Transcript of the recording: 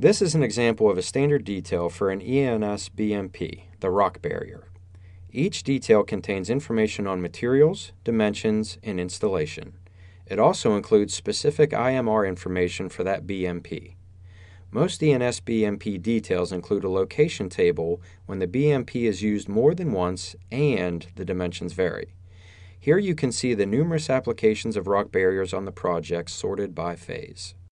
This is an example of a standard detail for an ENS BMP, the rock barrier. Each detail contains information on materials, dimensions, and installation. It also includes specific IMR information for that BMP. Most ENS BMP details include a location table when the BMP is used more than once and the dimensions vary. Here you can see the numerous applications of rock barriers on the project sorted by phase.